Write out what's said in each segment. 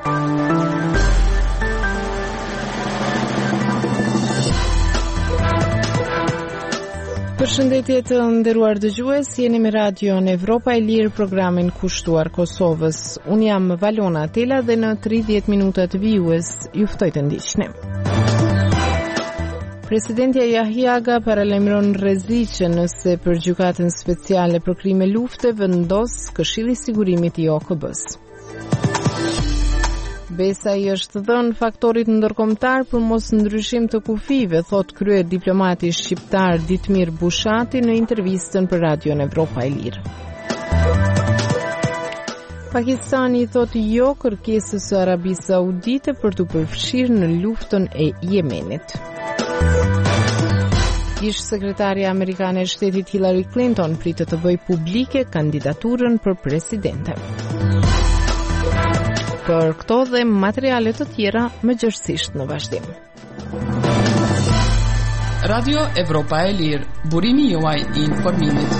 Përshëndetje të nderuar dëgjues, jeni me radion Evropa e Lirë, programin kushtuar Kosovës. Unë jam Valona Tela dhe në 30 minutat vijues ju ftoj të ndiqni. Presidentja Jahjaga paralajmëron rreziqe nëse për gjykatën speciale për krime lufte vendos Këshilli i Sigurimit I OKB-s. Besa I është dhënë faktorit ndërkombëtar për mos ndryshim të kufive, thot krye diplomati shqiptar Ditmir Bushati në intervistën për Radion Evropa e Lirë. Pakistani thot jo kërkesës së Arabisë Saudite për të përfshirë në luftën e Yemenit. Ish sekretarja amerikane e shtetit Hillary Clinton pritet të bëjë publike kandidaturën për presidente. Për këto dhe materiale të tjera më gjërësisht në vazhdim. Radio Evropa e Lirë, burimi juaj I informimit.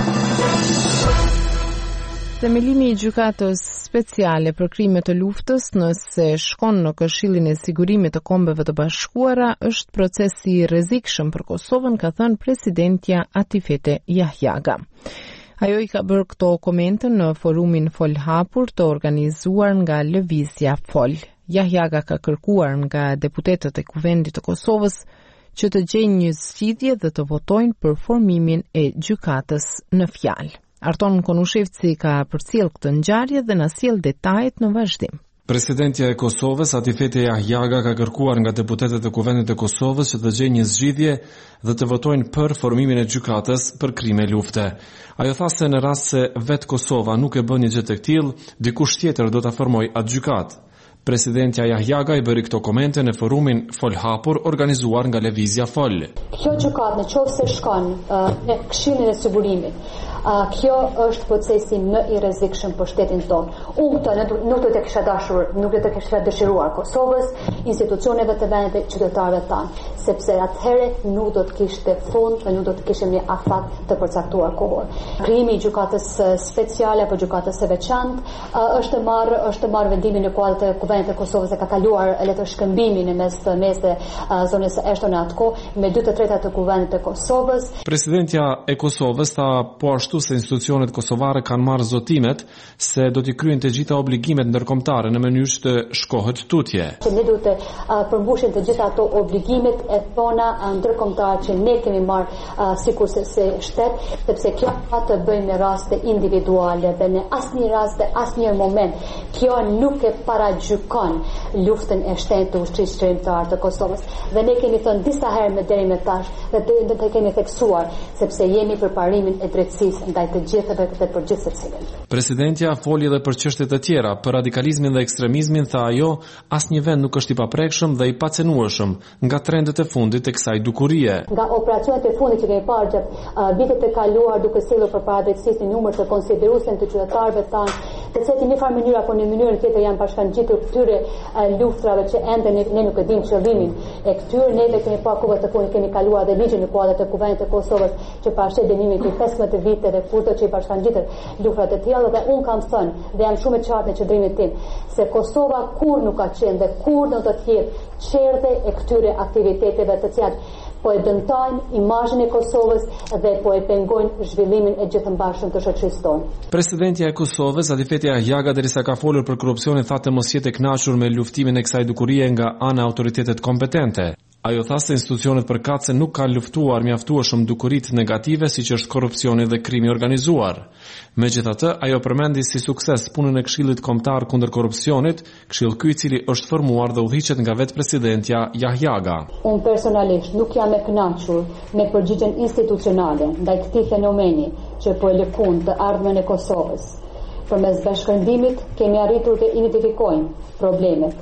Themelimi I gjykatës speciale për krime të luftës nëse shkon në Këshillin e Sigurimit të Kombeve të Bashkuara është procesi I rrezikshëm për Kosovën, ka thënë presidentja Atifete Jahjaga. Ajo I ka bërë këto komente në forumin Fol Hapur të organizuar nga Lëvizja Fol. Jahjaga ka kërkuar nga deputetët e Kuvendit të Kosovës që të gjejnë një zgjidhje dhe të votojnë për formimin e gjykatës në fjalë. Arton Konushevci ka përcjell këtë ngjarje dhe na sjell detajet në vazhdim. Presidentja e Kosovës, Atifete Jahjaga, ka kërkuar nga deputetët e Kuvendit të Kosovës që të gjejnë një zgjidhje dhe të votojnë për formimin e gjykatës për krime lufte. Ajo tha se në rast se vetë Kosova nuk e bën një gjë të tillë, dikush tjetër do ta formojë atë gjykatë. Presidentja Jahjaga I bëri këto komente në forumin Fol Hapur organizuar nga Lëvizja Fol. Kjo gjykatë nëse shkon në Këshillin e Sigurimit, kjo është procesi më I rrezikshëm për shtetin tonë. Unë këtë nuk do të kisha dashur, nuk do të kisha dëshiruar Kosovës, institucioneve të vendit dhe qytetarëve tanë, sepse atëherë nuk do të kishte fund dhe nuk do të kishim një afat të përcaktuar kohor. Krijimi I gjykatës speciale apo gjykatës së veçantë është marrë vendimin në kuadër të Kuvendit të Kosovës e ka kaluar letërshkëmbimin në mes të zonës së Eshton atko me 2/3 të Kuvendit të Kosovës. Presidentja e Kosovës tha po ashtu se institucionet kosovare kanë marrë zotimet se do t'i kryejnë të gjitha obligimet ndërkombëtare në mënyrë që të shkohet tutje. Ne duhet të përmbushim të gjitha ato obligimet e tona ndërkombëtare që ne kemi marrë sikurse se shtet, sepse kjo ka të bëjë me raste individuale dhe në asnjë rast dhe asnjë moment kjo nuk e paragjykon luftën e shtetit të ushtrisë shërimtare të Kosovës. Dhe ne kemi thënë disa herë deri më tash dhe do të kemi theksuar sepse jemi për parimin e drejtësisë ndaj të gjithëve dhe për gjithë secilin. Presidentja foli edhe për çështje të tjera, për radikalizmin dhe ekstremizmin, tha ajo, asnjë vend nuk është I paprekshëm dhe I pacenueshëm nga trendet e fundit të kësaj dukurie. Nga operacionet e fundit që kemi parë gjatë vitet e kaluar duke sjellur përpara drejtësisë një numër të konsiderueshëm të qytetarëve tanë, të cilët në një farë mënyrë apo në mënyrën tjetër janë bashkangjitur këtyre luftrave që ende ne nuk e dimë qëllimin e këtyre. Ne kemi parë kohë të fundit kemi kaluar dhe ligjin në kuadër të Kuvendit të Kosovës që parashë dënimin për 15 vite dhe kurto që I bashkangjitur luftrat e tilla dhe un kam thënë dhe jam shumë e qartë në qëndrimin tim se Kosova kur nuk ka qenë dhe kur do të jetë çerdhe e këtyre aktiviteteve të cilat po e dëmtojnë imazhin e Kosovës dhe po e pengojnë zhvillimin e gjithëmbashëm të shoqërisë tonë. Presidentja e Kosovës, Atifete Jahjaga, derisa ka folur për korrupsionin, tha të mos jetë e kënaqur me luftimin e kësaj dukurie nga ana e autoritetet kompetente. Ajo tha se institucionet përkatëse nuk kanë luftuar mjaftueshëm dukuritë negative siç është korrupsioni dhe krimi organizuar. Megjithatë, ajo përmendi si sukses punën e Këshillit Kombëtar kundër korrupsionit, këshill ky I cili është formuar dhe udhëhiqet nga vetë presidentja Jahjaga. Unë personalisht nuk jam e kënaqur me përgjigjen institucionale ndaj këtij fenomeni që po e lëkund të ardhmen e Kosovës. Përmes bashkëndimit kemi arritur të identifikojmë problemet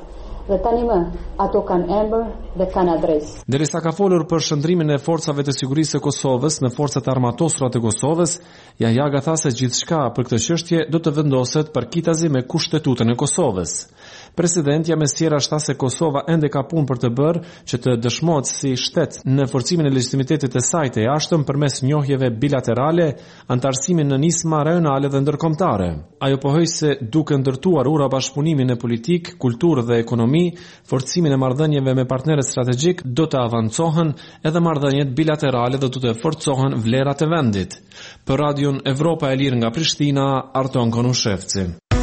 dhe tani më ato kanë emër dhe kanë adresë. Derisa ka folur për shndrimin e forcave të sigurisë së Kosovës në forcat armatosura të Kosovës, Jaga tha se gjithçka për këtë çështje do të vendoset përkitazi me kushtetutën e Kosovës. Presidentja Mesjera tha se Kosova ende ka punë për të bërë që të dëshmohet si shtet në forcimin e legjitimitetit të saj të jashtëm përmes njohjeve bilaterale, antarësimin në nisma rajonale dhe ndërkombëtare. Ajo pohoi se duke ndërtuar ura bashkëpunimin e politik, kulturë dhe ekonomi, forcimin e marrëdhënieve me partnerët strategjik do të avancohen edhe marrëdhëniet bilaterale dhe do të forcohen vlerat e vendit. Për Radion Evropa e Lirë nga Prishtina, Arton Konushevci.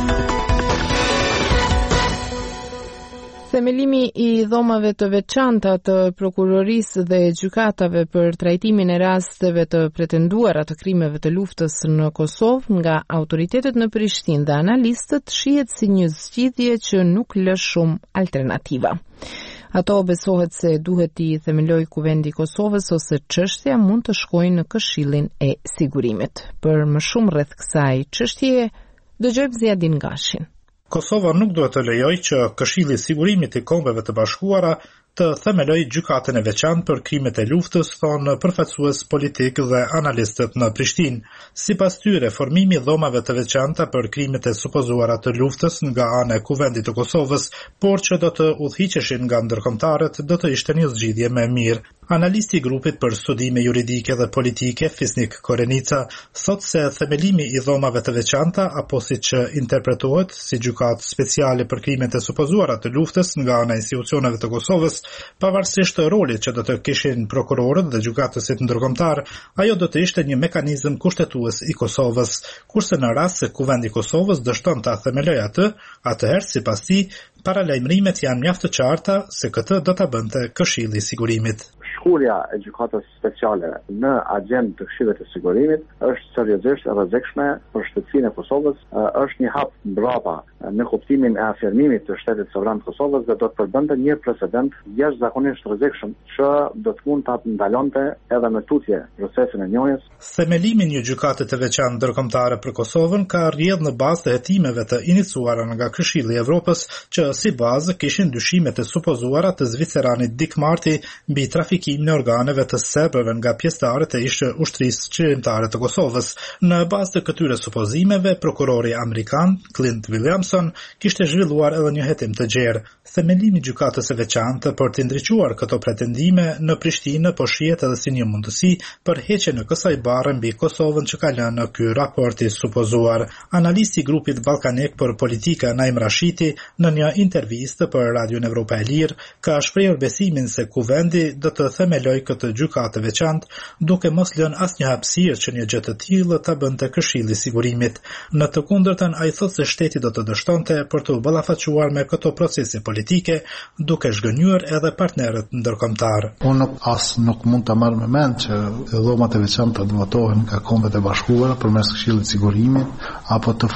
Themelimi i dhomave të veçanta të prokurorisë dhe gjykatave për trajtimin e rasteve të pretenduara të krimeve të luftës në Kosovë nga autoritetet në Prishtinë dhe analistët shihet si një zgjidhje që nuk lë shumë alternativa. Ato besohet se duhet i themeloj Kuvendi i Kosovës ose çështja mund të shkojë në Këshillin e Sigurimit. Për më shumë rreth kësaj çështjeje, dëgjojmë Ziadin Gashin. Kosova nuk duhet të lejojë që Këshilli i Sigurimit i Kombeve të Bashkuara të themeloj gjykatën e veçantë për krimet e luftës, thonë përfaqësues politik dhe analistët në Prishtinë. Sipas tyre, formimi i dhomave të veçanta për krimet e supozuara të luftës nga ana e Kuvendit të Kosovës, por që do të udhëhiqeshin nga ndërkombëtarët, do të ishte një zgjidhje më e mirë. Analisti i grupit për studime juridike dhe politike, Fisnik Korenica, thot se themelimi i dhomave të veçanta, apo siç interpretohet si gjykatë speciale për krimet e supozuara të luftës nga ana e institucioneve të Kosovës, pavarësisht rolit që do të kishin prokurorët dhe gjykatësit ndërkombëtar, ajo do të ishte një mekanizëm kushtetues i Kosovës, kurse në rast se Kuvendi i Kosovës dështon ta themelojë atë, atëherë sipas tij, paralajmërimet janë mjaft të qarta se këtë do ta bënte Këshilli i Sigurimit. Shkurja e gjykatës speciale në agjend të Këshillit të Sigurimit është seriozisht e rrezikshme për shtetësinë e Kosovës, është një hap mbrapa në kuptimin e afirmimit të shtetit sovran të Kosovës dhe do të përbënte një precedent jashtëzakonisht rrezikshëm që do të mund ta ndalonte edhe me tutje procesin e njohjes. Themelimi një gjykate të veçantë ndërkombëtare për Kosovën ka rrjedhë në bazë të hetimeve të iniciuara nga Këshilli i Evropës, që si bazë kishin dyshimet e supozuara të zviceranit Dick Marty mbi trafikimin e organeve të serbëve nga pjesëtarët e ish ushtrisë qeverimtare të Kosovës. Në bazë të këtyre supozimeve, prokurori amerikan Clint Williamson kishte zhvilluar edhe një hetim të gjerë. Themelimi i gjykatës së veçantë për të ndriçuar këto pretendime në Prishtinë po shihet edhe si një mundësi për heqjen e kësaj barre mbi Kosovën që ka lënë ky raport i supozuar. Analisti i grupit ballkanik për politika Naim Rashiti në një intervistë për Radion Evropa e Lirë ka shprehur besimin se Kuvendi do të themeloj këtë gjykatë veçantë, duke mos lënë asnjë hapësirë që një gjë të tillë ta bënte Këshilli i Sigurimit. Në të kundërtën, ai thotë se shteti do të dështonte për të ballafaquar me këto procese politike, duke zhgënjur edhe partnerët ndërkombëtar. Unë nuk mund ta marr me mend që dhomat e veçanta të votohen nga Kombet e Bashkuara përmes Këshillit të Sigurimit apo të